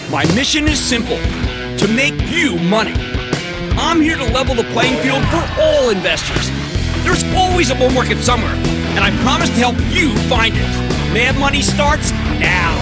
My mission is simple, to make you money. I'm here to level the playing field for all investors. There's always a bull market somewhere, and I promise to help you find it. Mad Money starts now.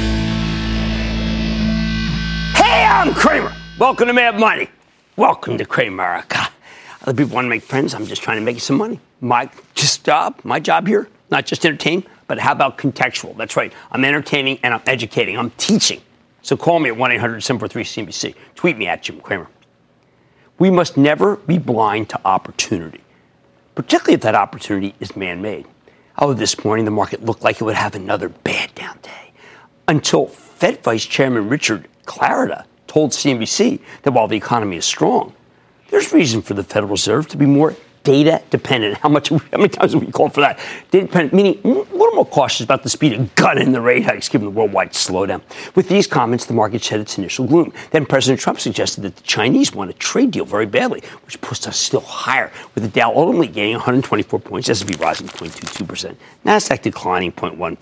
Hey, I'm Cramer. Welcome to Mad Money. Welcome to Cramerica. Other people want to make friends. I'm just trying to make you some money. My job here, not just entertain, but how about contextual? That's right. I'm entertaining and I'm educating. I'm teaching. So call me at 1-800-743-CNBC. Tweet me at Jim Cramer. We must never be blind to opportunity, particularly if that opportunity is man-made. This morning the market looked like it would have another bad down day until Fed Vice Chairman Richard Clarida told CNBC that while the economy is strong, there's reason for the Federal Reserve to be more data dependent. How many times have we called for that? Data dependent, meaning a little more cautious about the speed of gunning the rate hikes given the worldwide slowdown. With these comments, the market shed its initial gloom. Then President Trump suggested that the Chinese want a trade deal very badly, which pushed us still higher, with the Dow ultimately gaining 124 points, S&P rising 0.22%, NASDAQ declining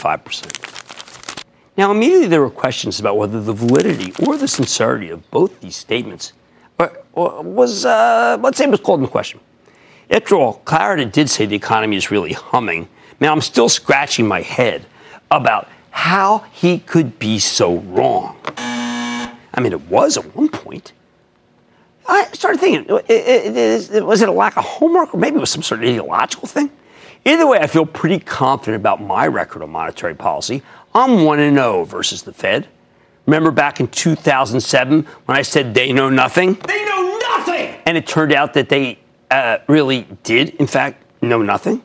0.15%. Now, immediately there were questions about whether the validity or the sincerity of both these statements was called into question. After all, Clarida did say the economy is really humming. Now, I'm still scratching my head about how he could be so wrong. I mean, it was at one point. I started thinking, was it a lack of homework, or maybe it was some sort of ideological thing? Either way, I feel pretty confident about my record on monetary policy. I'm 1-0 versus the Fed. Remember back in 2007 when I said they know nothing? They know nothing! And it turned out that they really did, in fact, know nothing.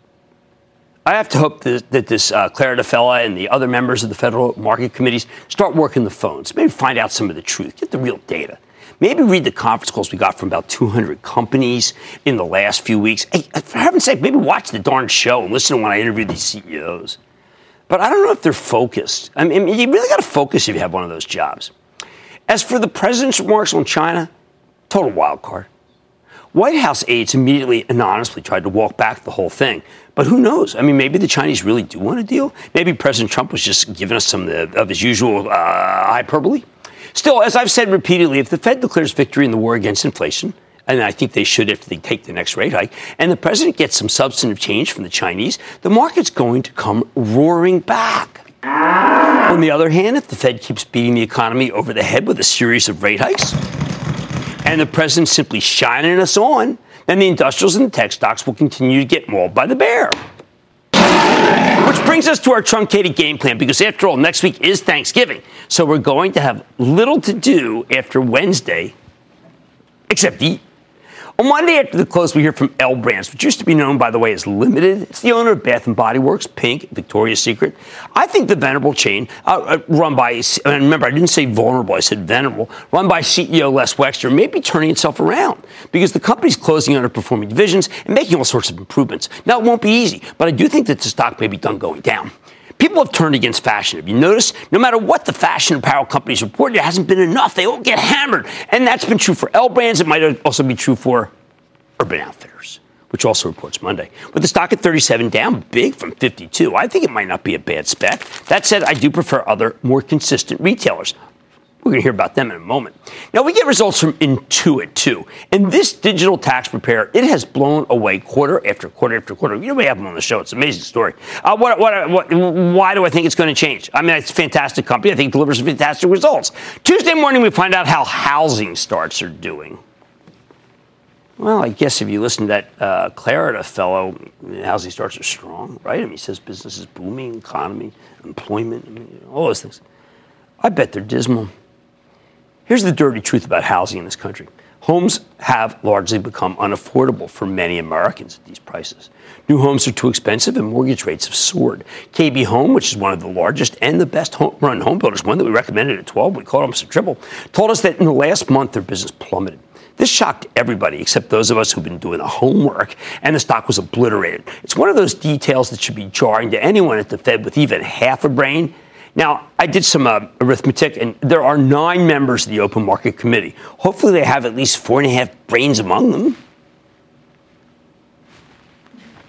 I have to hope that this Clarida fella and the other members of the federal market committees start working the phones, maybe find out some of the truth, get the real data. Maybe read the conference calls we got from about 200 companies in the last few weeks. Hey, for heaven's sake, maybe watch the darn show and listen to when I interview these CEOs. But I don't know if they're focused. I mean, you really got to focus if you have one of those jobs. As for the president's remarks on China, total wild card. White House aides immediately anonymously tried to walk back the whole thing. But who knows? I mean, maybe the Chinese really do want a deal. Maybe President Trump was just giving us some of his usual hyperbole. Still, as I've said repeatedly, if the Fed declares victory in the war against inflation, and I think they should if they take the next rate hike, and the president gets some substantive change from the Chinese, the market's going to come roaring back. On the other hand, if the Fed keeps beating the economy over the head with a series of rate hikes, and the president's simply shining us on, then the industrials and the tech stocks will continue to get mauled by the bear. Which brings us to our truncated game plan, because after all, next week is Thanksgiving. So we're going to have little to do after Wednesday, except eat. On Monday after the close, we hear from L Brands, which used to be known, by the way, as Limited. It's the owner of Bath & Body Works, Pink, Victoria's Secret. I think the venerable chain, run by, and remember, I didn't say vulnerable, I said venerable, run by CEO Les Wexner, may be turning itself around because the company's closing underperforming divisions and making all sorts of improvements. Now, it won't be easy, but I do think that the stock may be done going down. People have turned against fashion. Have you noticed? No matter what the fashion apparel companies report, there hasn't been enough. They all get hammered. And that's been true for L Brands. It might also be true for Urban Outfitters, which also reports Monday. With the stock at 37, down big from 52, I think it might not be a bad spec. That said, I do prefer other, more consistent retailers. We're going to hear about them in a moment. Now, we get results from Intuit, too. And this digital tax preparer, it has blown away quarter after quarter after quarter. You know, we have them on the show. It's an amazing story. Why do I think it's going to change? I mean, it's a fantastic company. I think it delivers fantastic results. Tuesday morning, we find out how housing starts are doing. Well, I guess if you listen to that Clarida fellow, housing starts are strong, right? I mean, he says business is booming, economy, employment, I mean, all those things. I bet they're dismal. Here's the dirty truth about housing in this country. Homes have largely become unaffordable for many Americans at these prices. New homes are too expensive and mortgage rates have soared. KB Home, which is one of the largest and the best run home builders, one that we recommended at 12, we called them Mr. Triple, told us that in the last month their business plummeted. This shocked everybody except those of us who've been doing the homework, and the stock was obliterated. It's one of those details that should be jarring to anyone at the Fed with even half a brain. Now, I did some arithmetic, and there are 9 members of the Open Market Committee. Hopefully they have at least 4.5 brains among them.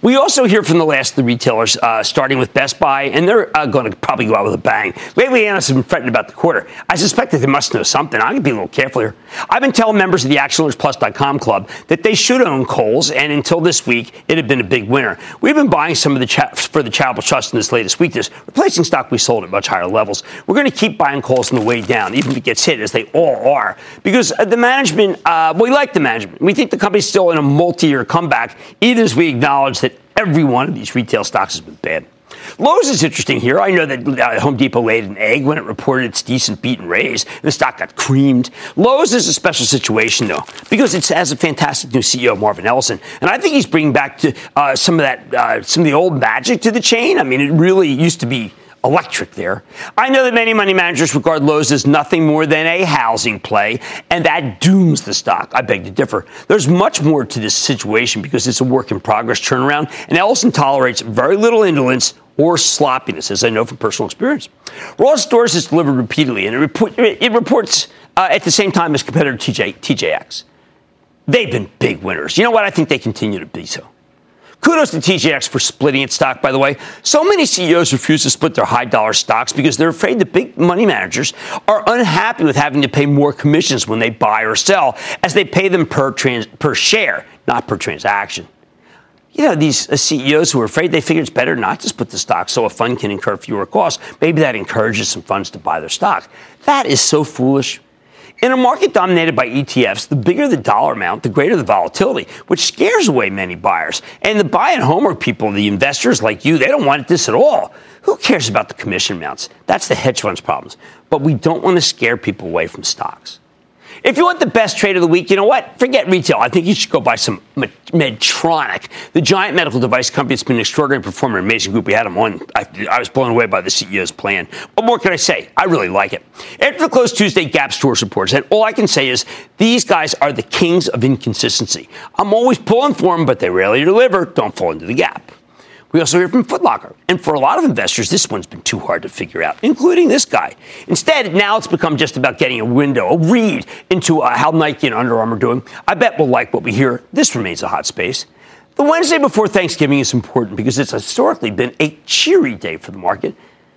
We also hear from the last of the retailers, starting with Best Buy, and they're going to probably go out with a bang. Lately, analysts have been fretting about the quarter. I suspect that they must know something. I'm going to be a little careful here. I've been telling members of the ActionAlertsPlus.com club that they should own Kohl's, and until this week, it had been a big winner. We've been buying some of the for the charitable trust in this latest weakness, replacing stock we sold at much higher levels. We're going to keep buying Kohl's on the way down, even if it gets hit, as they all are, because the management, we like the management. We think the company's still in a multi-year comeback, even as we acknowledge that every one of these retail stocks has been bad. Lowe's is interesting here. I know that Home Depot laid an egg when it reported its decent beat and raise. The stock got creamed. Lowe's is a special situation, though, because it has a fantastic new CEO, Marvin Ellison. And I think he's bringing back to some of the old magic to the chain. I mean, it really used to be electric there. I know that many money managers regard Lowe's as nothing more than a housing play, and that dooms the stock. I beg to differ. There's much more to this situation because it's a work in progress turnaround, and Ellison tolerates very little indolence or sloppiness, as I know from personal experience. Ross Stores has delivered repeatedly, and it reports at the same time as competitor TJX. They've been big winners. You know what? I think they continue to be so. Kudos to TJX for splitting its stock, by the way. So many CEOs refuse to split their high-dollar stocks because they're afraid that big money managers are unhappy with having to pay more commissions when they buy or sell, as they pay them per share, not per transaction. You know, these CEOs who are afraid, they figure it's better not to split the stock so a fund can incur fewer costs. Maybe that encourages some funds to buy their stock. That is so foolish. In a market dominated by ETFs, the bigger the dollar amount, the greater the volatility, which scares away many buyers. And the buy and homework people, the investors like you, they don't want this at all. Who cares about the commission amounts? That's the hedge fund's problems. But we don't want to scare people away from stocks. If you want the best trade of the week, you know what? Forget retail. I think you should go buy some Medtronic, the giant medical device company that's been an extraordinary performer, an amazing group. We had them on. I was blown away by the CEO's plan. What more can I say? I really like it. After the close Tuesday Gap Stores reports, and all I can say is these guys are the kings of inconsistency. I'm always pulling for them, but they rarely deliver. Don't fall into the gap. We also hear from Foot Locker. And for a lot of investors, this one's been too hard to figure out, including this guy. Instead, now it's become just about getting a read into how Nike and Under Armour are doing. I bet we'll like what we hear. This remains a hot space. The Wednesday before Thanksgiving is important because it's historically been a cheery day for the market.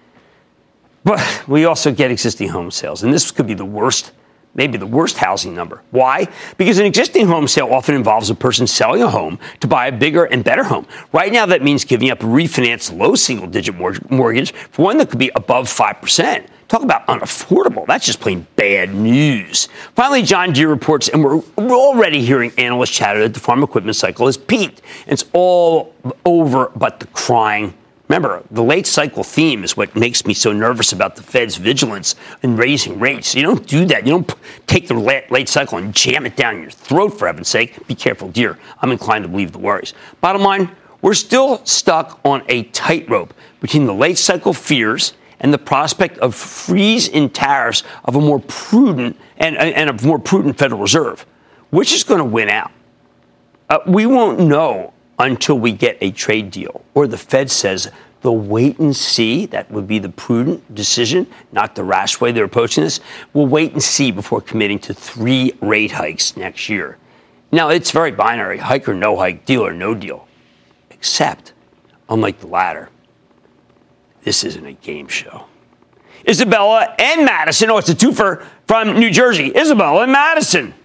But we also get existing home sales, and this could be the worst, maybe the worst housing number. Why? Because an existing home sale often involves a person selling a home to buy a bigger and better home. Right now, that means giving up a refinanced low single-digit mortgage for one that could be above 5%. Talk about unaffordable. That's just plain bad news. Finally, John Deere reports, and we're already hearing analysts chatter that the farm equipment cycle has peaked. It's all over but the crying. Remember, the late cycle theme is what makes me so nervous about the Fed's vigilance in raising rates. You don't do that. You don't take the late cycle and jam it down your throat, for heaven's sake. Be careful, dear. I'm inclined to believe the worries. Bottom line, we're still stuck on a tightrope between the late cycle fears and the prospect of freeze in tariffs of a more prudent and a more prudent Federal Reserve. Which is going to win out? We won't know until we get a trade deal, or the Fed says the wait and see. That would be the prudent decision, not the rash way they're approaching this. We'll wait and see before committing to 3 rate hikes next year. Now, it's very binary, hike or no hike, deal or no deal. Except, unlike the latter, this isn't a game show. Isabella and Madison, it's a twofer from New Jersey. Isabella and Madison.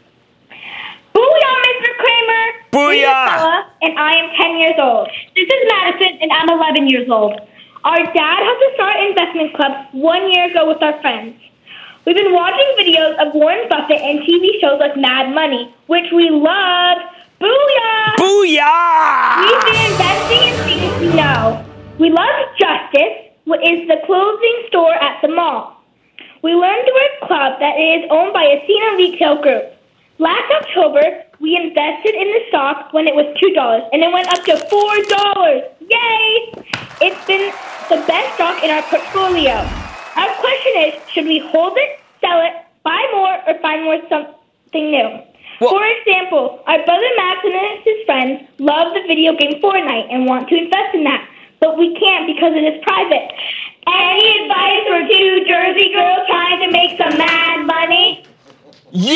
Booyah, Mr. Kramer! Booyah! This is Bella, and I am 10 years old. This is Madison, and I'm 11 years old. Our dad has a start investment club 1 year ago with our friends. We've been watching videos of Warren Buffett and TV shows like Mad Money, which we love. Booyah! Booyah! We've been investing in things we know. We love Justice, which is the clothing store at the mall. We learned through a club that is owned by a Cena retail group. Last October, we invested in the stock when it was $2, and it went up to $4. Yay! It's been the best stock in our portfolio. Our question is, should we hold it, sell it, buy more, or find more something new? Well, for example, our brother Max and his friends love the video game Fortnite and want to invest in that, but we can't because it is private. Any advice for 2 Jersey girls trying to make some mad money?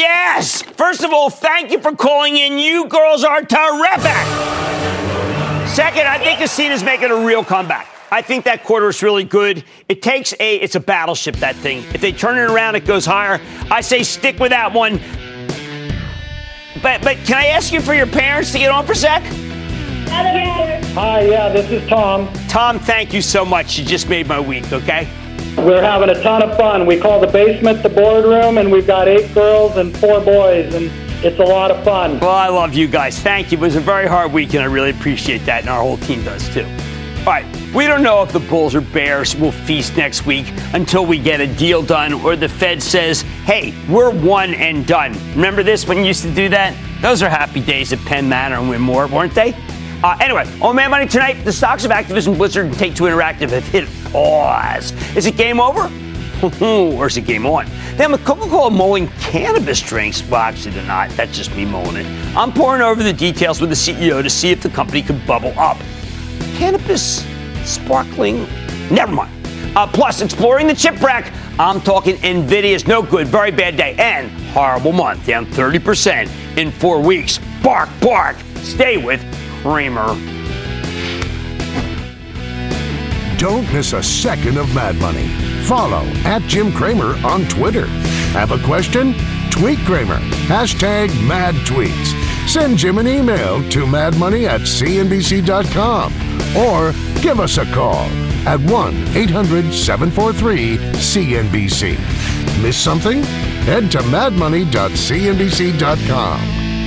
Yes! First of all, thank you for calling in. You girls are terrific! Second, I think Casino's making a real comeback. I think that quarter is really good. It's a battleship, that thing. If they turn it around, it goes higher. I say stick with that one. But can I ask you for your parents to get on for a sec? Hi, yeah, this is Tom. Tom, thank you so much. You just made my week, okay? We're having a ton of fun. We call the basement the boardroom, and we've got 8 girls and 4 boys, and it's a lot of fun. Well, I love you guys. Thank you. It was a very hard week, and I really appreciate that, and our whole team does too. All right, we don't know if the Bulls or Bears will feast next week until we get a deal done or the Fed says, hey, we're one and done. Remember this when you used to do that? Those are happy days at Penn Manor and Win More, weren't they? Anyway, on Mad Money tonight, the stocks of Activision Blizzard and Take-Two Interactive have hit pause. Is it game over? Or is it game on? Then with Coca-Cola mulling cannabis drinks, well, actually they're not. That's just me mulling it. I'm pouring over the details with the CEO to see if the company could bubble up. Cannabis, sparkling, never mind. Plus, exploring the chip rack, I'm talking NVIDIA's no good, very bad day, and horrible month, down 30% in 4 weeks. Bark, bark. Stay with Cramer. Don't miss a second of Mad Money. Follow @Jim Cramer on Twitter. Have a question? Tweet Cramer. #MadTweets. Send Jim an email to madmoney@cnbc.com or give us a call at 1-800-743-CNBC. Miss something? Head to madmoney.cnbc.com.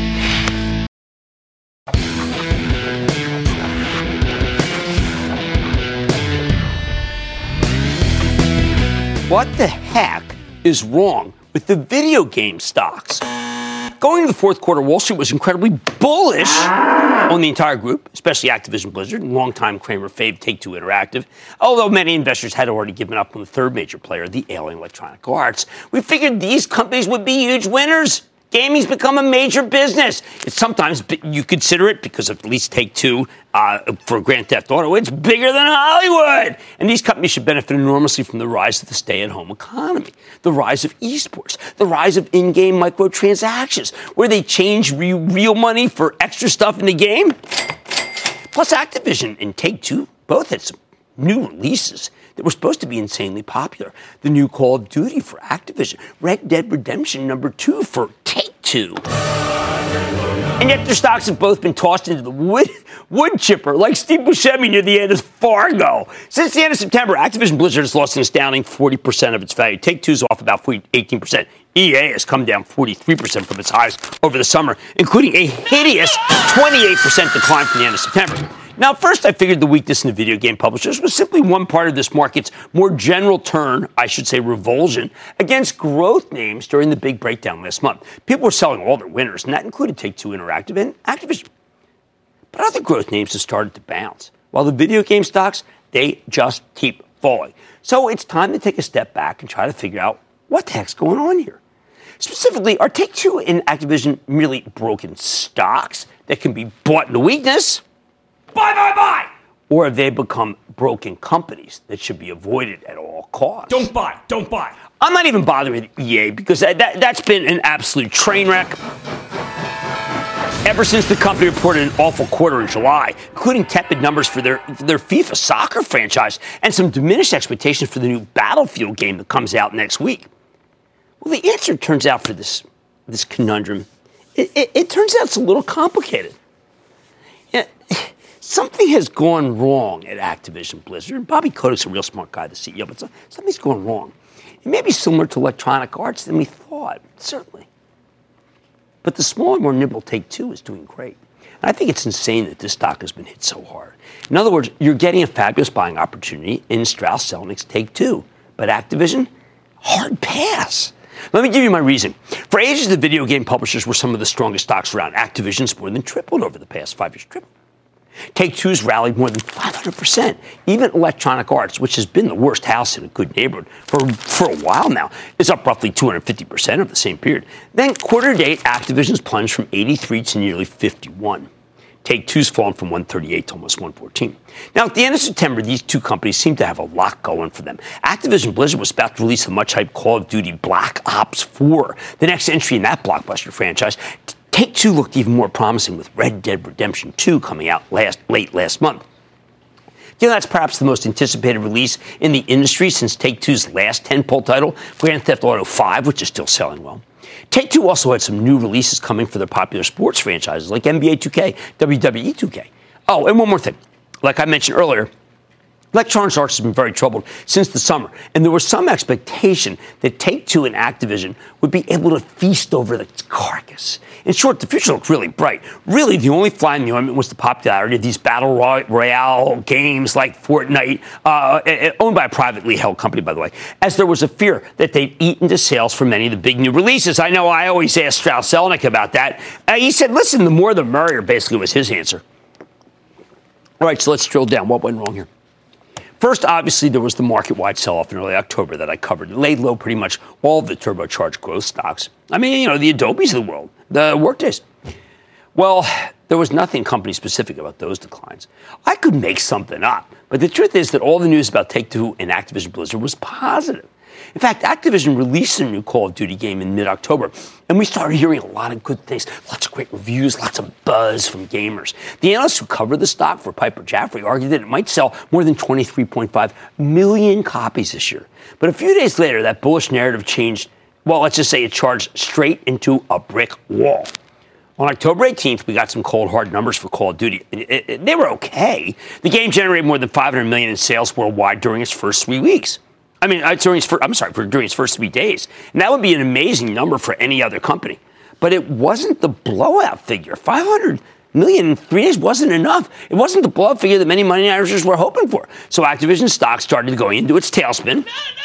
What the heck is wrong with the video game stocks? Going into the fourth quarter, Wall Street was incredibly bullish on the entire group, especially Activision Blizzard, longtime Cramer fave Take-Two Interactive, although many investors had already given up on the third major player, the ailing Electronic Arts. We figured these companies would be huge winners. Gaming's become a major business. It's sometimes you consider it, because of at least Take-Two for Grand Theft Auto, it's bigger than Hollywood. And these companies should benefit enormously from the rise of the stay-at-home economy, the rise of esports, the rise of in-game microtransactions, where they change real money for extra stuff in the game. Plus, Activision and Take-Two both had some new releases that were supposed to be insanely popular. The new Call of Duty for Activision, Red Dead Redemption #2 for Take-Two. And yet their stocks have both been tossed into the wood chipper, like Steve Buscemi near the end of Fargo. Since the end of September, Activision Blizzard has lost an astounding 40% of its value. Take-Two's off about 18%. EA has come down 43% from its highs over the summer, including a hideous 28% decline from the end of September. Now, first, I figured the weakness in the video game publishers was simply one part of this market's more general turn, I should say revulsion, against growth names during the big breakdown last month. People were selling all their winners, and that included Take-Two Interactive and Activision. But other growth names have started to bounce, while the video game stocks, they just keep falling. So it's time to take a step back and try to figure out what the heck's going on here. Specifically, are Take-Two and Activision merely broken stocks that can be bought into weakness? Buy! Or have they become broken companies that should be avoided at all costs? Don't buy. I'm not even bothering with EA because that's been an absolute train wreck ever since the company reported an awful quarter in July, including tepid numbers for their FIFA soccer franchise and some diminished expectations for the new Battlefield game that comes out next week. Well, the answer turns out for this conundrum, it turns out it's a little complicated. Something has gone wrong at Activision Blizzard. Bobby Kodak's a real smart guy, the CEO, but something's going wrong. It may be similar to Electronic Arts than we thought, certainly. But the smaller, more nimble Take-Two is doing great. And I think it's insane that this stock has been hit so hard. In other words, you're getting a fabulous buying opportunity in Strauss Zelnick's Take-Two. But Activision, hard pass. Let me give you my reason. For ages, the video game publishers were some of the strongest stocks around. Activision's more than tripled over the past 5 years. Tripled. Take-Two's rallied more than 500%. Even Electronic Arts, which has been the worst house in a good neighborhood for a while now, is up roughly 250% over the same period. Then, quarter to date, Activision's plunged from 83 to nearly 51. Take-Two's fallen from 138 to almost 114. Now, at the end of September, these two companies seem to have a lot going for them. Activision Blizzard was about to release the much-hyped Call of Duty Black Ops 4, the next entry in that blockbuster franchise. Take-Two looked even more promising with Red Dead Redemption 2 coming out late last month. That's perhaps the most anticipated release in the industry since Take-Two's last tentpole title, Grand Theft Auto 5, which is still selling well. Take-Two also had some new releases coming for their popular sports franchises like NBA 2K, WWE 2K. Oh, and one more thing. Like I mentioned earlier, Electronic Arts has been very troubled since the summer, and there was some expectation that Take-Two and Activision would be able to feast over the carcass. In short, the future looked really bright. Really, the only fly in the ointment was the popularity of these battle royale games like Fortnite, owned by a privately held company, by the way, as there was a fear that they'd eat into sales for many of the big new releases. I know I always ask Strauss Zelnick about that. He said, listen, the more the merrier, basically was his answer. All right, so let's drill down. What went wrong here? First, obviously, there was the market-wide sell-off in early October that I covered. It laid low pretty much all of the turbocharged growth stocks. I mean, the Adobes of the world, the Workdays. Well, there was nothing company-specific about those declines. I could make something up, but the truth is that all the news about Take-Two and Activision Blizzard was positive. In fact, Activision released a new Call of Duty game in mid-October, and we started hearing a lot of good things, lots of great reviews, lots of buzz from gamers. The analysts who covered the stock for Piper Jaffray argued that it might sell more than 23.5 million copies this year. But a few days later, that bullish narrative changed, well, let's just say it charged straight into a brick wall. On October 18th, we got some cold, hard numbers for Call of Duty. They were okay. The game generated more than $500 million in sales worldwide during its first 3 weeks. During its first 3 days. And that would be an amazing number for any other company. But it wasn't the blowout figure. 500 million in 3 days wasn't enough. It wasn't the blowout figure that many money managers were hoping for. So Activision stock started going into its tailspin.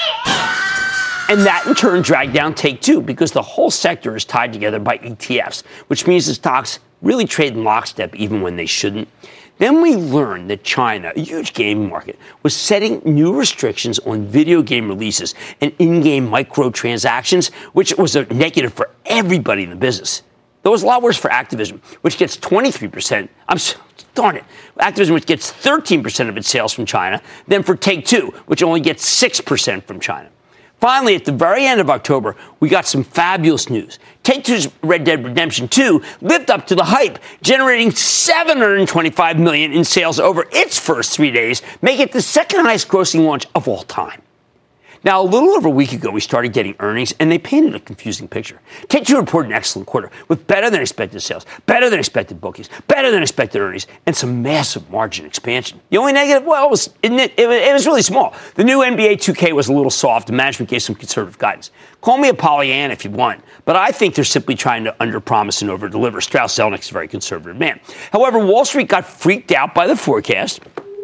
And that, in turn, dragged down Take-Two because the whole sector is tied together by ETFs, which means the stocks really trade in lockstep even when they shouldn't. Then we learned that China, a huge gaming market, was setting new restrictions on video game releases and in-game microtransactions, which was a negative for everybody in the business. That was a lot worse for Activision, which gets 23%. Activision, which gets 13% of its sales from China, than for Take-Two, which only gets 6% from China. Finally, at the very end of October, we got some fabulous news. Take-Two's Red Dead Redemption 2 lived up to the hype, generating $725 million in sales over its first 3 days, making it the second highest grossing launch of all time. Now, a little over a week ago, we started getting earnings, and they painted a confusing picture. Take-Two reported an excellent quarter with better-than-expected sales, better-than-expected bookings, better-than-expected earnings, and some massive margin expansion. The only negative, well, it was really small. The new NBA 2K was a little soft, and management gave some conservative guidance. Call me a Pollyanna if you want, but I think they're simply trying to underpromise and overdeliver. Strauss Zelnick is a very conservative man. However, Wall Street got freaked out by the forecast.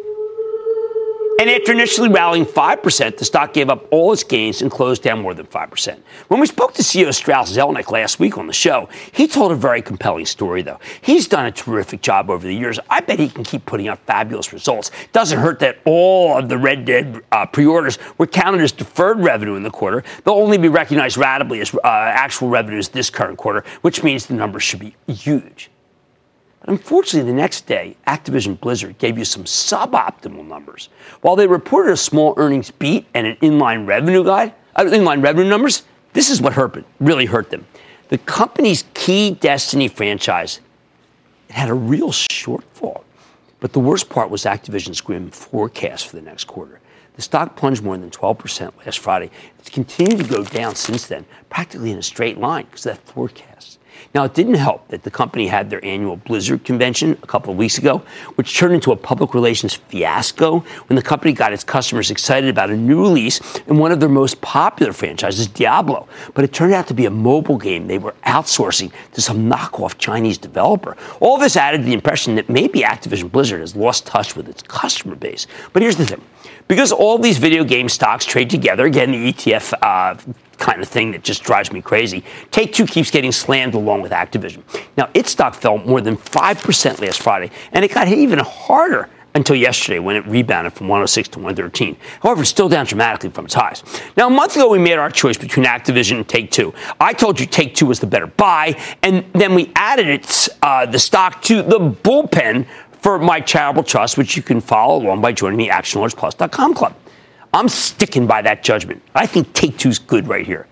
And after initially rallying 5%, the stock gave up all its gains and closed down more than 5%. When we spoke to CEO Strauss Zelnick last week on the show, he told a very compelling story, though. He's done a terrific job over the years. I bet he can keep putting out fabulous results. Doesn't hurt that all of the Red Dead pre-orders were counted as deferred revenue in the quarter. They'll only be recognized ratably as actual revenues this current quarter, which means the numbers should be huge. Unfortunately, the next day, Activision Blizzard gave you some suboptimal numbers. While they reported a small earnings beat and an inline revenue numbers, this is what really hurt them. The company's key Destiny franchise had a real shortfall. But the worst part was Activision's grim forecast for the next quarter. The stock plunged more than 12% last Friday. It's continued to go down since then, practically in a straight line because of that forecast. Now, it didn't help that the company had their annual Blizzard convention a couple of weeks ago, which turned into a public relations fiasco when the company got its customers excited about a new release in one of their most popular franchises, Diablo. But it turned out to be a mobile game they were outsourcing to some knockoff Chinese developer. All this added to the impression that maybe Activision Blizzard has lost touch with its customer base. But here's the thing. Because all these video game stocks trade together, again, the ETF kind of thing that just drives me crazy, Take-Two keeps getting slammed along with Activision. Now, its stock fell more than 5% last Friday, and it got hit even harder until yesterday when it rebounded from 106 to 113. However, it's still down dramatically from its highs. Now, a month ago, we made our choice between Activision and Take-Two. I told you Take-Two was the better buy, and then we added the stock to the bullpen for my charitable trust, which you can follow along by joining the ActionAlertsPlus.com club. I'm sticking by that judgment. I think Take-Two's good right here.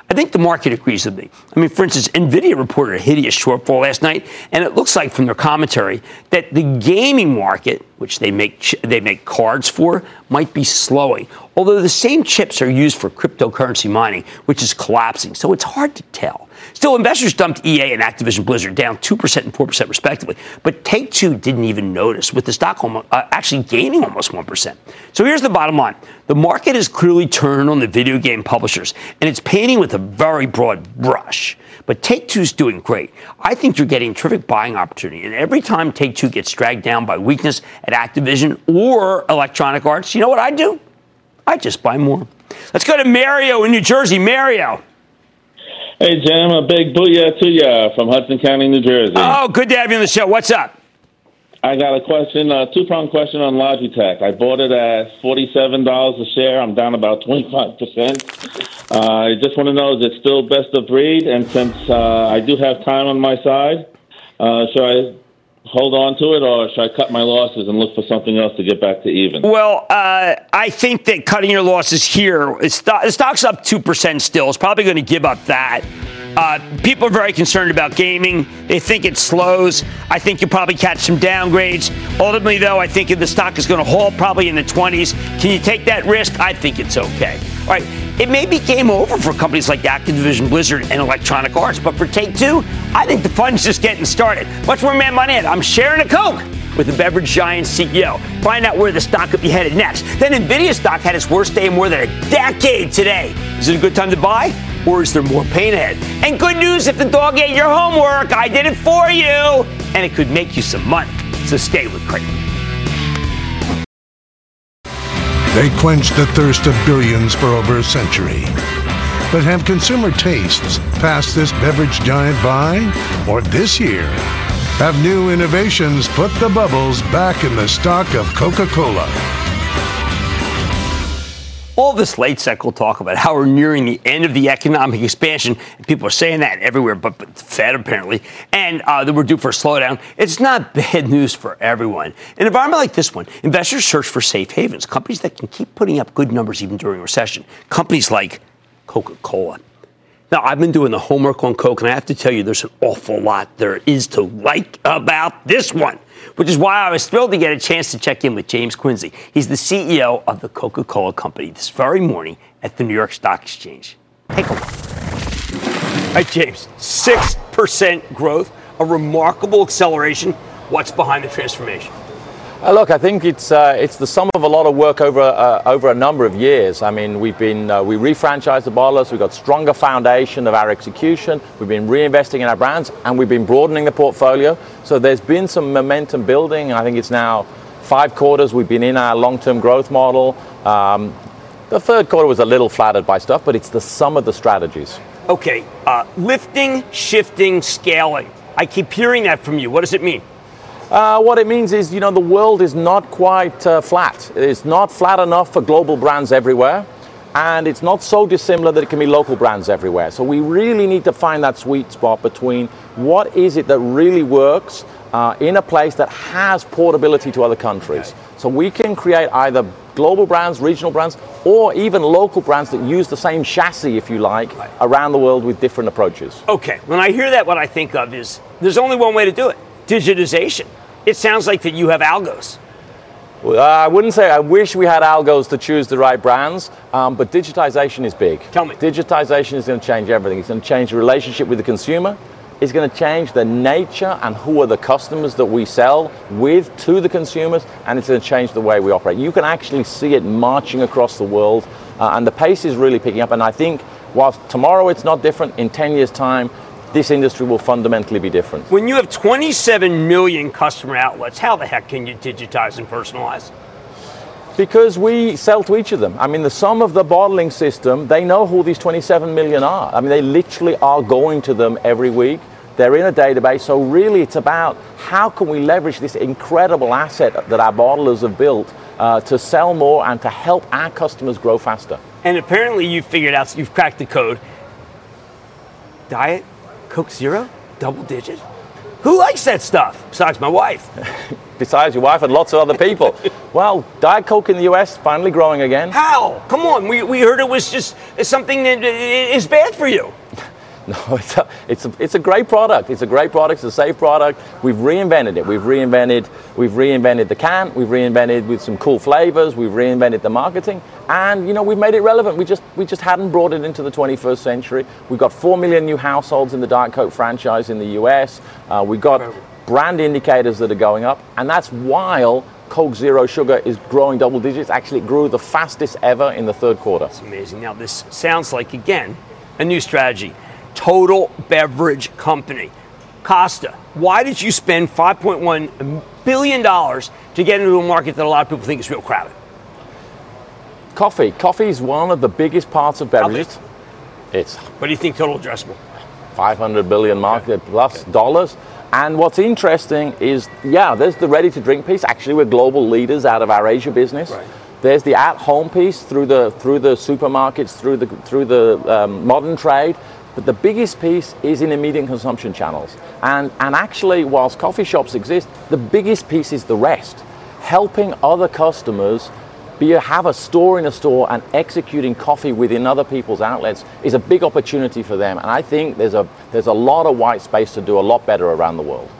I think the market agrees with me. I mean, for instance, NVIDIA reported a hideous shortfall last night, and it looks like from their commentary that the gaming market, which they make cards for, might be slowing. Although the same chips are used for cryptocurrency mining, which is collapsing, so it's hard to tell. Still, investors dumped EA and Activision Blizzard down 2% and 4% respectively, but Take-Two didn't even notice, with the stock actually gaining almost 1%. So here's the bottom line. The market has clearly turned on the video game publishers, and it's painting with a very broad brush. But Take-Two's doing great. I think you're getting a terrific buying opportunity, and every time Take-Two gets dragged down by weakness at Activision or Electronic Arts, you know what I do? I just buy more. Let's go to Mario in New Jersey. Mario. Hey, Jim, a big booyah to ya from Hudson County, New Jersey. Oh, good to have you on the show. What's up? I got a question, a two-pronged question on Logitech. I bought it at $47 a share. I'm down about 25%. I just want to know, is it still best of breed? And since I do have time on my side, should I hold on to it, or should I cut my losses and look for something else to get back to even? Well, I think that cutting your losses here, the stock's up 2% still. It's probably going to give up that. People are very concerned about gaming. They think it slows. I think you'll probably catch some downgrades. Ultimately, though, I think the stock is going to hold probably in the 20s. Can you take that risk? I think it's okay. All right. It may be game over for companies like Activision Blizzard and Electronic Arts, but for Take-Two, I think the fun's just getting started. Much more Mad Money. I'm sharing a Coke with the beverage giant CEO. Find out where the stock could be headed next. Then NVIDIA stock had its worst day in more than a decade today. Is it a good time to buy, or is there more pain ahead? And good news, if the dog ate your homework, I did it for you, and it could make you some money. So stay with Cramer. They quenched the thirst of billions for over a century. But have consumer tastes passed this beverage giant by? Or this year, have new innovations put the bubbles back in the stock of Coca-Cola? All this late cycle talk about how we're nearing the end of the economic expansion, and people are saying that everywhere but the Fed apparently, and that we're due for a slowdown, it's not bad news for everyone. In an environment like this one, investors search for safe havens, companies that can keep putting up good numbers even during a recession, companies like Coca-Cola. Now, I've been doing the homework on Coke, and I have to tell you, there's an awful lot there is to like about this one, which is why I was thrilled to get a chance to check in with James Quincey. He's the CEO of the Coca-Cola Company this very morning at the New York Stock Exchange. Take a look. All right, James, 6% growth, a remarkable acceleration. What's behind the transformation? Look, I think it's the sum of a lot of work over a number of years. I mean, we refranchised the bottlers, we've got stronger foundation of our execution, we've been reinvesting in our brands, and we've been broadening the portfolio. So there's been some momentum building. I think it's now 5 quarters we've been in our long-term growth model. The third quarter was a little flattered by stuff, but it's the sum of the strategies. Okay, lifting, shifting, scaling. I keep hearing that from you. What does it mean? What it means is, the world is not quite flat. It's not flat enough for global brands everywhere, and it's not so dissimilar that it can be local brands everywhere. So we really need to find that sweet spot between what is it that really works in a place that has portability to other countries. So we can create either global brands, regional brands, or even local brands that use the same chassis, if you like, around the world with different approaches. Okay, when I hear that, what I think of is there's only one way to do it. Digitization. It sounds like that you have algos. Well, I wouldn't say I wish we had algos to choose the right brands, but digitization is big. Tell me. Digitization is going to change everything. It's going to change the relationship with the consumer. It's going to change the nature and who are the customers that we sell with to the consumers, and it's going to change the way we operate. You can actually see it marching across the world, and the pace is really picking up. And I think whilst tomorrow it's not different, in 10 years' time, this industry will fundamentally be different. When you have 27 million customer outlets, how the heck can you digitize and personalize? Because we sell to each of them. I mean, the sum of the bottling system, they know who these 27 million are. I mean, they literally are going to them every week. They're in a database. So really, it's about how can we leverage this incredible asset that our bottlers have built to sell more and to help our customers grow faster. And apparently you've figured out, you've cracked the code. Diet Coke Zero, double digit. Who likes that stuff besides my wife? Besides your wife and lots of other people. Well, Diet Coke in the US finally growing again. How? Come on, we heard it was just something that is bad for you. No, it's a great product. It's a great product. It's a safe product. We've reinvented it. We've reinvented the can. We've reinvented with some cool flavors. We've reinvented the marketing, and we've made it relevant. We just hadn't brought it into the 21st century. We've got 4 million new households in the Diet Coke franchise in the US. We've got brand indicators that are going up, and that's while Coke Zero Sugar is growing double digits. Actually, it grew the fastest ever in the third quarter. It's amazing. Now, this sounds like, again, a new strategy. Total beverage company. Costa, why did you spend $5.1 billion to get into a market that a lot of people think is real crowded? Coffee. Coffee is one of the biggest parts of beverages. What do you think total addressable? 500 billion market plus dollars. And what's interesting is, there's the ready-to-drink piece. Actually, we're global leaders out of our Asia business. Right. There's the at-home piece through the supermarkets, through the modern trade. But the biggest piece is in immediate consumption channels. And actually, whilst coffee shops exist, the biggest piece is the rest. Helping other customers have a store in a store and executing coffee within other people's outlets is a big opportunity for them. And I think there's a lot of white space to do a lot better around the world.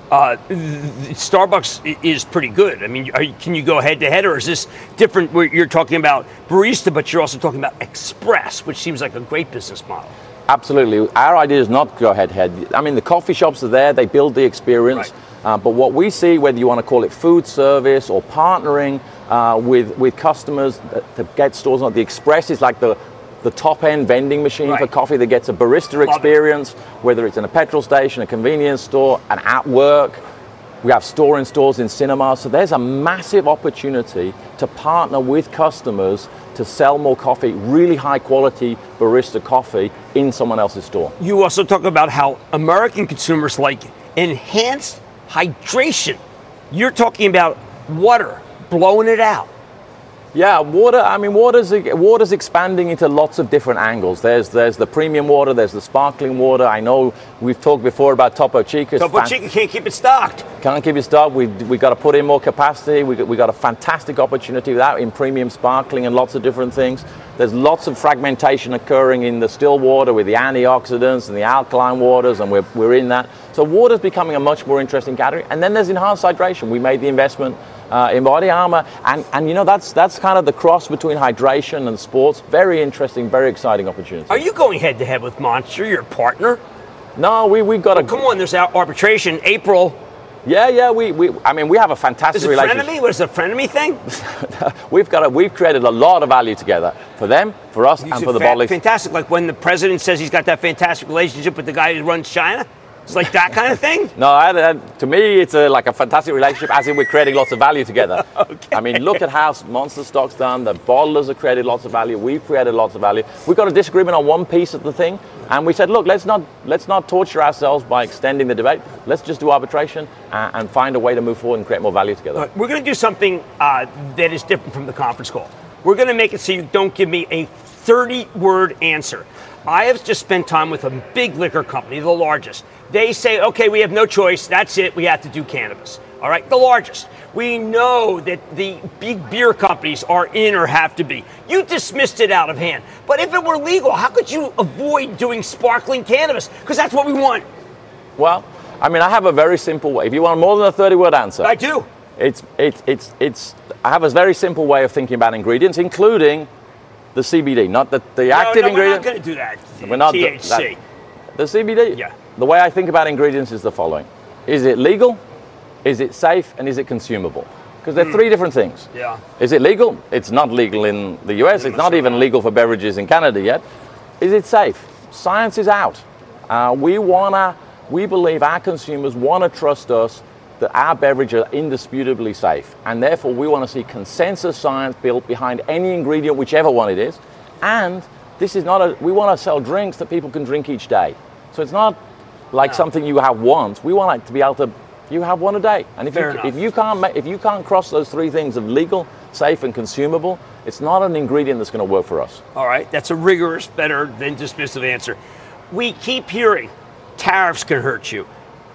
Starbucks is pretty good. I mean, can you go head to head, or is this different where you're talking about barista, but you're also talking about express, which seems like a great business model? Absolutely. Our idea is not go head-to-head. I mean, the coffee shops are there. They build the experience. Right. But what we see, whether you want to call it food service or partnering with customers to get stores on, the Express is like the top-end vending machine for coffee that gets a barista experience, whether it's in a petrol station, a convenience store, and at work. We have store-in-stores in cinemas. So there's a massive opportunity to partner with customers to sell more coffee, really high-quality barista coffee in someone else's store. You also talk about how American consumers like enhanced hydration. You're talking about water, blowing it out. Yeah, water. I mean, water's expanding into lots of different angles. There's the premium water. There's the sparkling water. I know we've talked before about Topo Chico. Topo Chico can't keep it stocked. Can't keep it stocked. We got to put in more capacity. We got a fantastic opportunity with that in premium sparkling and lots of different things. There's lots of fragmentation occurring in the still water with the antioxidants and the alkaline waters, and we're in that. So water's becoming a much more interesting category. And then there's enhanced hydration. We made the investment in Body Armor, and that's kind of the cross between hydration and sports. Very interesting, very exciting opportunity. Are you going head to head with Monster, your partner? No, we've got come on, there's arbitration, April. Yeah, we have a fantastic relationship. Frenemy? What is a frenemy thing? We've created a lot of value together for them, for us, and for the bottlers. Fantastic, like when the president says he's got that fantastic relationship with the guy who runs China. It's like that kind of thing? No, to me, it's like a fantastic relationship, as in we're creating lots of value together. Okay. I mean, look at how Monster Stock's done. The bottlers have created lots of value. We've created lots of value. We've got a disagreement on one piece of the thing, and we said, look, let's not torture ourselves by extending the debate. Let's just do arbitration and find a way to move forward and create more value together. Right, we're going to do something that is different from the conference call. We're going to make it so you don't give me a 30-word answer. I have just spent time with a big liquor company, the largest. They say, okay, we have no choice. That's it. We have to do cannabis. All right, the largest. We know that the big beer companies are in or have to be. You dismissed it out of hand. But if it were legal, how could you avoid doing sparkling cannabis? Because that's what we want. Well, I mean, I have a very simple way. If you want more than a 30-word answer. I do. I have a very simple way of thinking about ingredients, including the CBD, not the active ingredient. We're not going to do that. We're not THC. The CBD? Yeah. The way I think about ingredients is the following. Is it legal? Is it safe? And is it consumable? Because they're three different things. Yeah. Is it legal? It's not legal in the US. It's not even legal for beverages in Canada yet. Is it safe? Science is out. We believe our consumers want to trust us that our beverages are indisputably safe. And therefore, we want to see consensus science built behind any ingredient, whichever one it is. And this is we want to sell drinks that people can drink each day. So it's not like something you have once. We want it to be able to, you have one a day. And if you can't cross those three things of legal, safe, and consumable, it's not an ingredient that's going to work for us. All right, that's a rigorous, better than dismissive answer. We keep hearing tariffs can hurt you.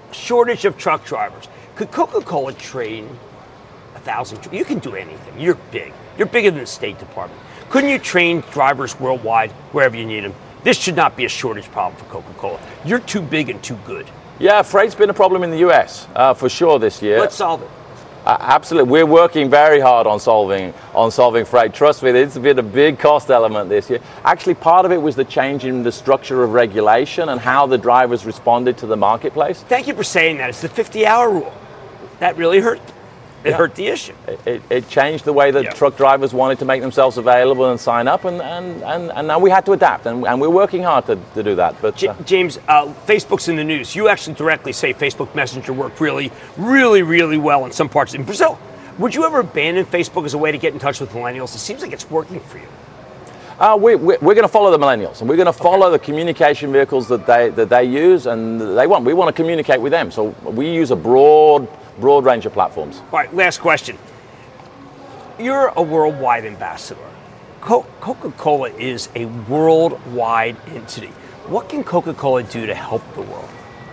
shortage of truck drivers. Could Coca-Cola train 1,000? You can do anything. You're big. You're bigger than the State Department. Couldn't you train drivers worldwide wherever you need them? This should not be a shortage problem for Coca-Cola. You're too big and too good. Yeah, freight's been a problem in the US for sure this year. Let's solve it. Absolutely. We're working very hard on solving freight. Trust me, it's been a big cost element this year. Actually, part of it was the change in the structure of regulation and how the drivers responded to the marketplace. Thank you for saying that. It's the 50-hour rule. That really hurt. It hurt the issue. It changed the way that truck drivers wanted to make themselves available and sign up, and now we had to adapt, and we're working hard to do that. But James, Facebook's in the news. You actually directly say Facebook Messenger worked really, really, really well in some parts in Brazil. Would you ever abandon Facebook as a way to get in touch with millennials? It seems like it's working for you. We're going to follow the millennials, and we're going to follow the communication vehicles that they use and they want. We want to communicate with them, so we use a broad range of platforms. All right, last question. You're a worldwide ambassador. Coca-Cola is a worldwide entity. What can Coca-Cola do to help the world?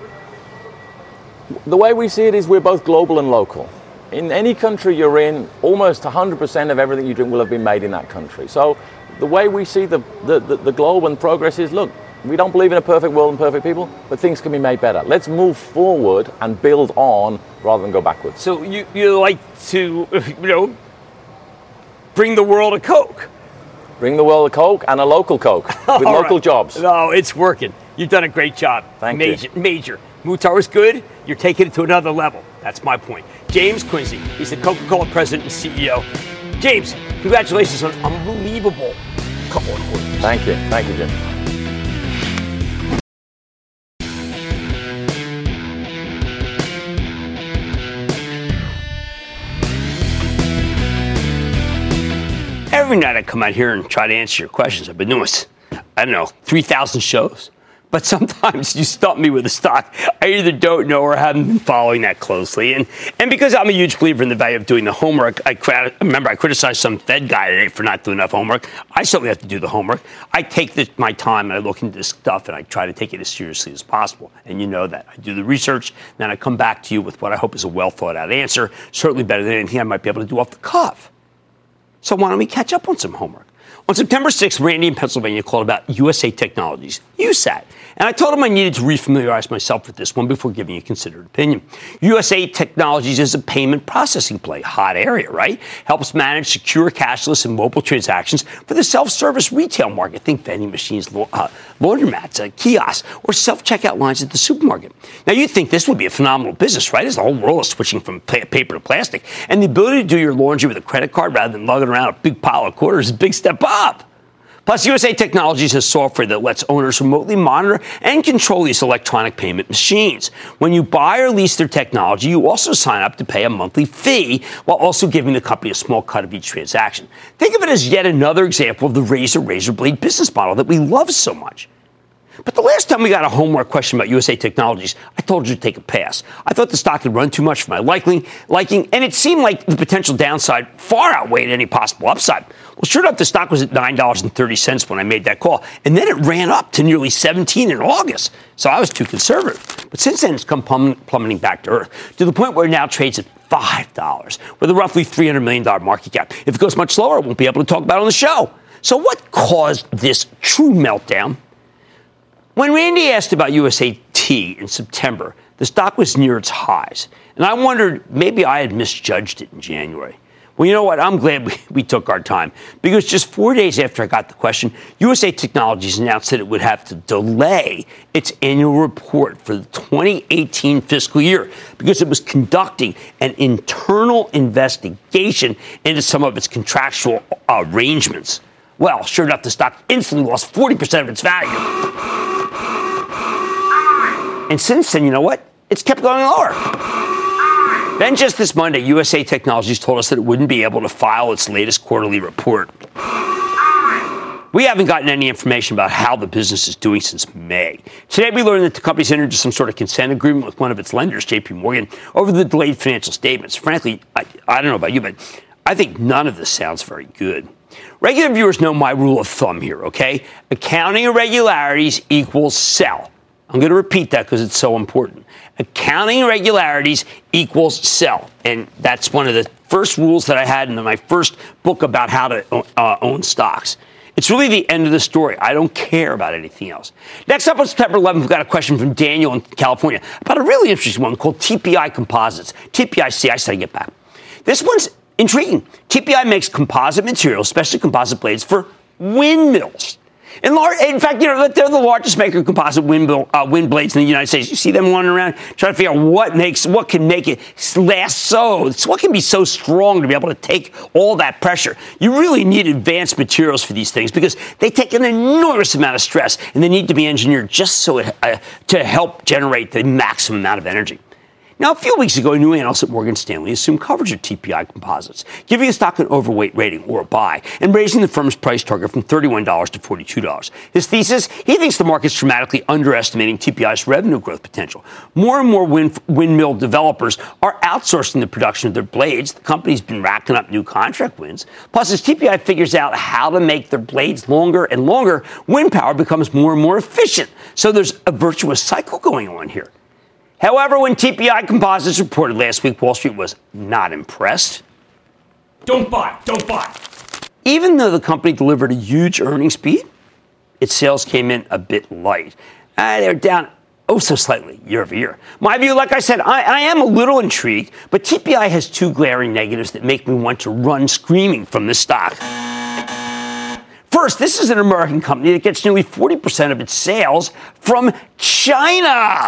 The way we see it is we're both global and local. In any country you're in, almost 100% of everything you drink will have been made in that country. So the way we see the globe and progress is, look, we don't believe in a perfect world and perfect people, but things can be made better. Let's move forward and build on rather than go backwards. So you like to, bring the world a Coke. Bring the world a Coke and a local Coke with local jobs. No, it's working. You've done a great job. Thank you. Major. Muhtar was good. You're taking it to another level. That's my point. James Quincey. He's the Coca-Cola president and CEO. James, congratulations on an unbelievable couple of quarters. Thank you. Thank you, Jim. Every night I come out here and try to answer your questions. I've been doing this, 3,000 shows. But sometimes you stump me with a stock I either don't know or haven't been following that closely. And because I'm a huge believer in the value of doing the homework, I criticized some Fed guy today for not doing enough homework. I certainly have to do the homework. I take my time and I look into this stuff and I try to take it as seriously as possible. And you know that. I do the research, then I come back to you with what I hope is a well-thought-out answer, certainly better than anything I might be able to do off the cuff. So why don't we catch up on some homework? On September 6th, Randy in Pennsylvania called about USA Technologies, USAT. And I told him I needed to refamiliarize myself with this one before giving a considered opinion. USA Technologies is a payment processing play, hot area, right? Helps manage secure cashless and mobile transactions for the self-service retail market. Think vending machines, laundromats, kiosks, or self-checkout lines at the supermarket. Now, you'd think this would be a phenomenal business, right? As the whole world is switching from paper to plastic. And the ability to do your laundry with a credit card rather than lugging around a big pile of quarters is a big step up. Plus, USA Technologies has software that lets owners remotely monitor and control these electronic payment machines. When you buy or lease their technology, you also sign up to pay a monthly fee while also giving the company a small cut of each transaction. Think of it as yet another example of the razor blade business model that we love so much. But the last time we got a homework question about USA Technologies, I told you to take a pass. I thought the stock had run too much for my liking, and it seemed like the potential downside far outweighed any possible upside. Well, sure enough, the stock was at $9.30 when I made that call, and then it ran up to nearly $17 in August. So I was too conservative. But since then, it's come plummeting back to earth, to the point where it now trades at $5, with a roughly $300 million market cap. If it goes much slower, I won't be able to talk about it on the show. So what caused this true meltdown? When Randy asked about USAT in September, the stock was near its highs, and I wondered maybe I had misjudged it in January. Well, you know what? I'm glad we took our time, because just 4 days after I got the question, USA Technologies announced that it would have to delay its annual report for the 2018 fiscal year because it was conducting an internal investigation into some of its contractual arrangements. Well, sure enough, the stock instantly lost 40% of its value. And since then, you know what? It's kept going lower. Then just this Monday, USA Technologies told us that it wouldn't be able to file its latest quarterly report. We haven't gotten any information about how the business is doing since May. Today, we learned that the company's entered into some sort of consent agreement with one of its lenders, JP Morgan, over the delayed financial statements. Frankly, I don't know about you, but I think none of this sounds very good. Regular viewers know my rule of thumb here, okay? Accounting irregularities equals sell. I'm going to repeat that because it's so important. Accounting irregularities equals sell. And that's one of the first rules that I had in my first book about how to own stocks. It's really the end of the story. I don't care about anything else. Next up on September 11th, we've got a question from Daniel in California about a really interesting one called TPI Composites. TPIC, I said get back. This one's intriguing. TPI makes composite materials, especially composite blades, for windmills. In fact, they're the largest maker of composite wind blades in the United States. You see them wandering around trying to figure out what can make it last so what can be so strong to be able to take all that pressure. You really need advanced materials for these things because they take an enormous amount of stress and they need to be engineered just so to help generate the maximum amount of energy. Now, a few weeks ago, a new analyst at Morgan Stanley assumed coverage of TPI Composites, giving the stock an overweight rating or a buy, and raising the firm's price target from $31 to $42. His thesis, he thinks the market's dramatically underestimating TPI's revenue growth potential. More and more windmill developers are outsourcing the production of their blades. The company's been racking up new contract wins. Plus, as TPI figures out how to make their blades longer and longer, wind power becomes more and more efficient. So there's a virtuous cycle going on here. However, when TPI Composites reported last week, Wall Street was not impressed. Don't buy. Even though the company delivered a huge earnings beat, its sales came in a bit light. They're down so slightly year over year. My view, like I said, I am a little intrigued, but TPI has two glaring negatives that make me want to run screaming from this stock. First, this is an American company that gets nearly 40% of its sales from China.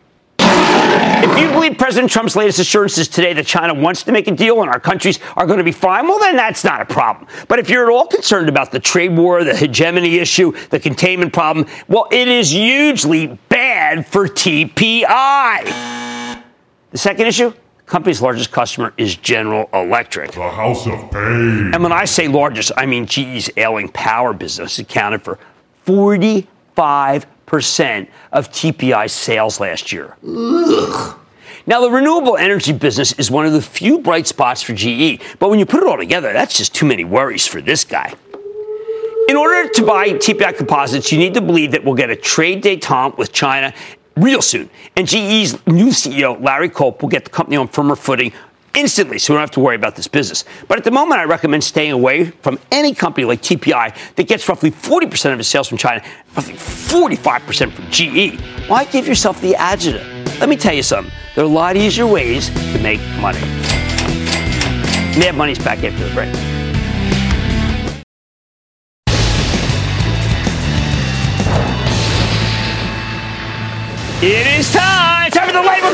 If you believe President Trump's latest assurances today that China wants to make a deal and our countries are going to be fine, well, then that's not a problem. But if you're at all concerned about the trade war, the hegemony issue, the containment problem, well, it is hugely bad for TPI. The second issue, the company's largest customer is General Electric. The House of Pain. And when I say largest, I mean GE's ailing power business accounted for 45% of TPI's sales last year. Ugh. Now, the renewable energy business is one of the few bright spots for GE, but when you put it all together, that's just too many worries for this guy. In order to buy TPI Composites, you need to believe that we'll get a trade détente with China real soon, and GE's new CEO, Larry Culp, will get the company on firmer footing instantly, so we don't have to worry about this business. But at the moment, I recommend staying away from any company like TPI that gets roughly 40% of its sales from China, roughly 45% from GE. Why give yourself the adjective? Let me tell you something. There are a lot easier ways to make money. Mad Money's back after the break. It is time for the label.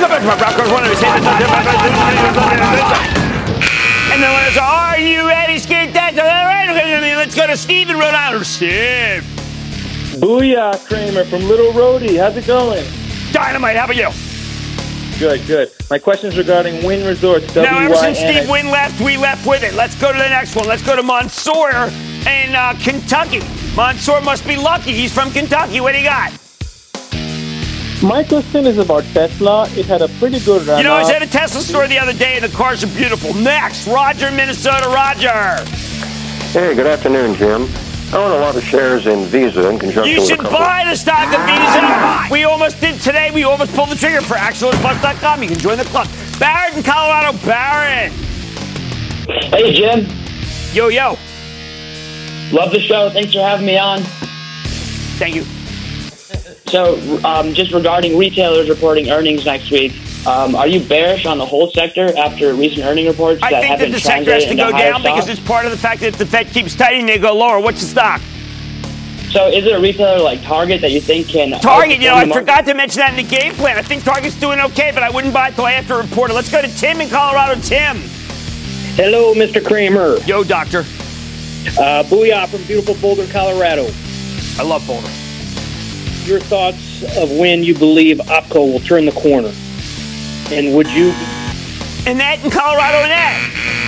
And then when are you ready, Skate Dad? Let's go to Steve in Rhode Island. Steve. Booyah, Kramer from Little Rhodey. How's it going? Dynamite. How about you? Good. My question is regarding Wynn Resorts. Now, ever since Steve Wynn left, we left with it. Let's go to the next one. Let's go to Mansour in Kentucky. Mansour must be lucky. He's from Kentucky. What do you got? My question is about Tesla. It had a pretty good run. You know, I was at a Tesla store the other day, and the cars are beautiful. Next, Roger, Minnesota. Roger. Hey, good afternoon, Jim. I own a lot of shares in Visa in conjunction with You should buy the stock of Visa. We almost did today. We almost pulled the trigger for AxiosPlus.com. You can join the club. Barrett in Colorado. Barrett. Hey, Jim. Yo. Love the show. Thanks for having me on. Thank you. So, just regarding retailers reporting earnings next week, are you bearish on the whole sector after recent earning reports? I think that the sector has to go down because it's part of the fact that if the Fed keeps tightening, they go lower. What's the stock? So is it a retailer like Target that you think can... Target, I forgot to mention that in the game plan. I think Target's doing okay, but I wouldn't buy it until after a reporter. Let's go to Tim in Colorado. Tim. Hello, Mr. Kramer. Yo, doctor. Booyah from beautiful Boulder, Colorado. I love Boulder. Your thoughts of when you believe OPCO will turn the corner? And would you... Annette in Colorado, Annette.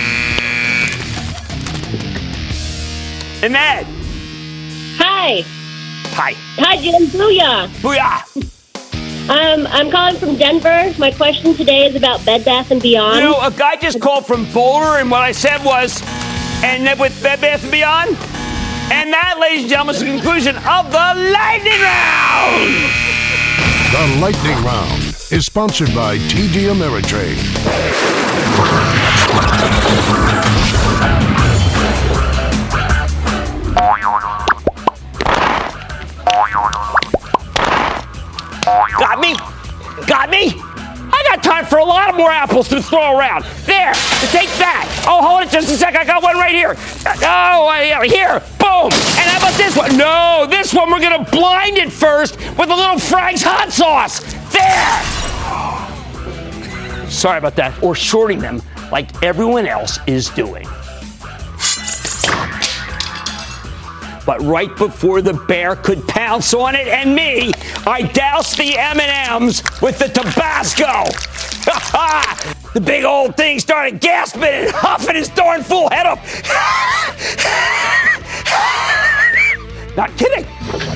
Annette. Hi. Hi, Jim. Booyah. Booyah. I'm calling from Denver. My question today is about Bed Bath & Beyond. You know, a guy just called from Boulder, and what I said was, and then with Bed Bath & Beyond, and that, ladies and gentlemen, is the conclusion of the Lightning Round. The Lightning Round is sponsored by TD Ameritrade. Got me? Got me? I got time for a lot of more apples to throw around. There, take that. Oh, hold it just a sec. I got one right here. Here, boom. And how about this one? No, this one we're going to blind it first with a little Frank's hot sauce. There. Sorry about that. Or shorting them like everyone else is doing. But right before the bear could pounce on it and me, I doused the M&Ms with the Tabasco. The big old thing started gasping and huffing his darn full head up. Not kidding.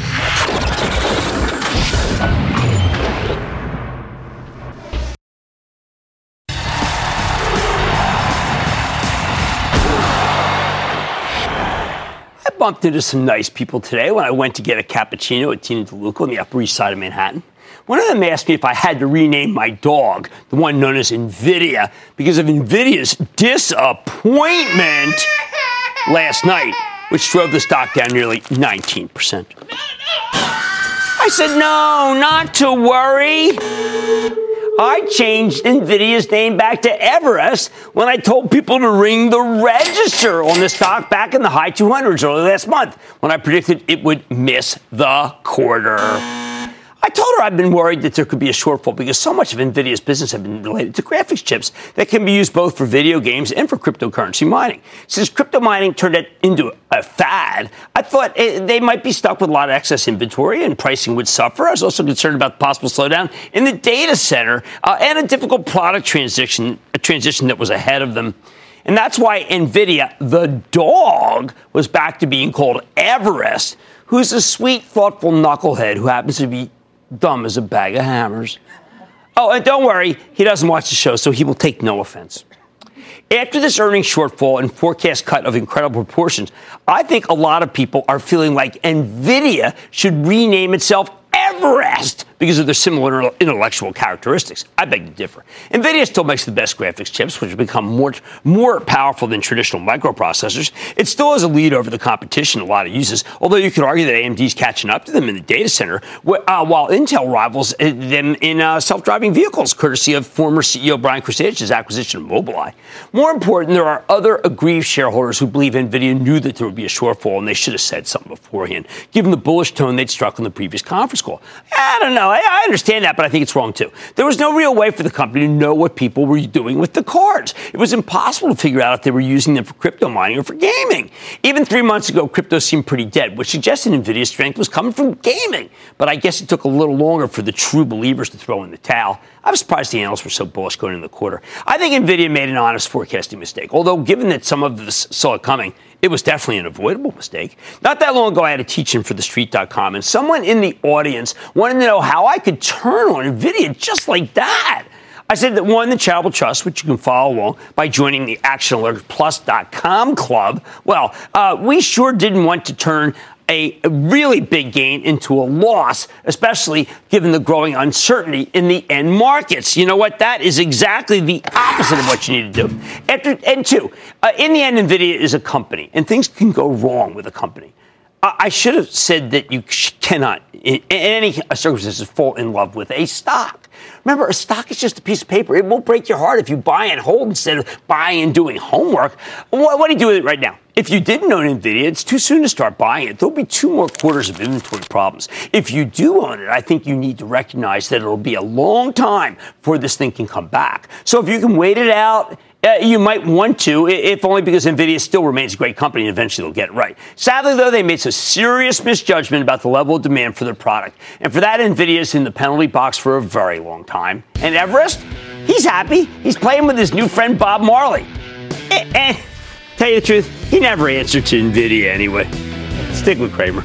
Bumped into some nice people today when I went to get a cappuccino at Tina DeLuca on the Upper East Side of Manhattan. One of them asked me if I had to rename my dog, the one known as NVIDIA, because of NVIDIA's disappointment last night, which drove the stock down nearly 19%. I said, no, not to worry. I changed NVIDIA's name back to Everest when I told people to ring the register on the stock back in the high 200s early last month when I predicted it would miss the quarter. I told her I've been worried that there could be a shortfall because so much of NVIDIA's business had been related to graphics chips that can be used both for video games and for cryptocurrency mining. Since crypto mining turned it into a fad, I thought they might be stuck with a lot of excess inventory and pricing would suffer. I was also concerned about the possible slowdown in the data center and a difficult product transition that was ahead of them. And that's why NVIDIA, the dog, was back to being called Everest, who's a sweet, thoughtful knucklehead who happens to be dumb as a bag of hammers. Oh, and don't worry, he doesn't watch the show, so he will take no offense. After this earnings shortfall and forecast cut of incredible proportions, I think a lot of people are feeling like NVIDIA should rename itself Everest because of their similar intellectual characteristics. I beg to differ. NVIDIA still makes the best graphics chips, which have become more powerful than traditional microprocessors. It still has a lead over the competition a lot of uses, although you could argue that AMD is catching up to them in the data center, while Intel rivals them in self-driving vehicles, courtesy of former CEO Brian Krasage's acquisition of Mobileye. More important, there are other aggrieved shareholders who believe NVIDIA knew that there would be a shortfall and they should have said something beforehand, given the bullish tone they'd struck on the previous conference call. I don't know. I understand that, but I think it's wrong, too. There was no real way for the company to know what people were doing with the cards. It was impossible to figure out if they were using them for crypto mining or for gaming. Even 3 months ago, crypto seemed pretty dead, which suggested NVIDIA's strength was coming from gaming. But I guess it took a little longer for the true believers to throw in the towel. I was surprised the analysts were so bullish going into the quarter. I think NVIDIA made an honest forecasting mistake, although given that some of us saw it coming, it was definitely an avoidable mistake. Not that long ago, I had a teach-in for TheStreet.com, and someone in the audience wanted to know how I could turn on NVIDIA just like that. I said that one, the Charitable Trust, which you can follow along by joining the ActionAlertPlus.com club. Well, we sure didn't want to turn a really big gain into a loss, especially given the growing uncertainty in the end markets. You know what? That is exactly the opposite of what you need to do. And two, in the end, NVIDIA is a company, and things can go wrong with a company. I should have said that you cannot, in any circumstances, fall in love with a stock. Remember, a stock is just a piece of paper. It won't break your heart if you buy and hold instead of buying and doing homework. What do you do with it right now? If you didn't own NVIDIA, it's too soon to start buying it. There'll be 2 more quarters of inventory problems. If you do own it, I think you need to recognize that it'll be a long time before this thing can come back. So if you can wait it out, you might want to, if only because NVIDIA still remains a great company and eventually they'll get it right. Sadly, though, they made some serious misjudgment about the level of demand for their product. And for that, NVIDIA's in the penalty box for a very long time. And Everest, he's happy. He's playing with his new friend Bob Marley. Tell you the truth, he never answered to NVIDIA anyway. Stick with Cramer.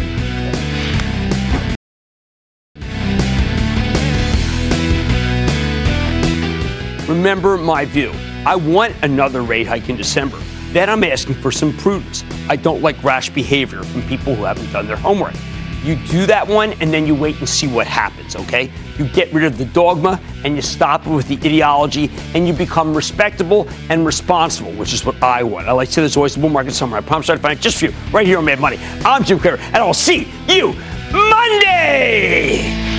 Remember my view. I want another rate hike in December. Then I'm asking for some prudence. I don't like rash behavior from people who haven't done their homework. You do that one, and then you wait and see what happens, okay? You get rid of the dogma, and you stop it with the ideology, and you become respectable and responsible, which is what I want. I like to say there's always the bull market somewhere. I promise I'll find it just for you, right here on Mad Money. I'm Jim Cramer, and I'll see you Monday!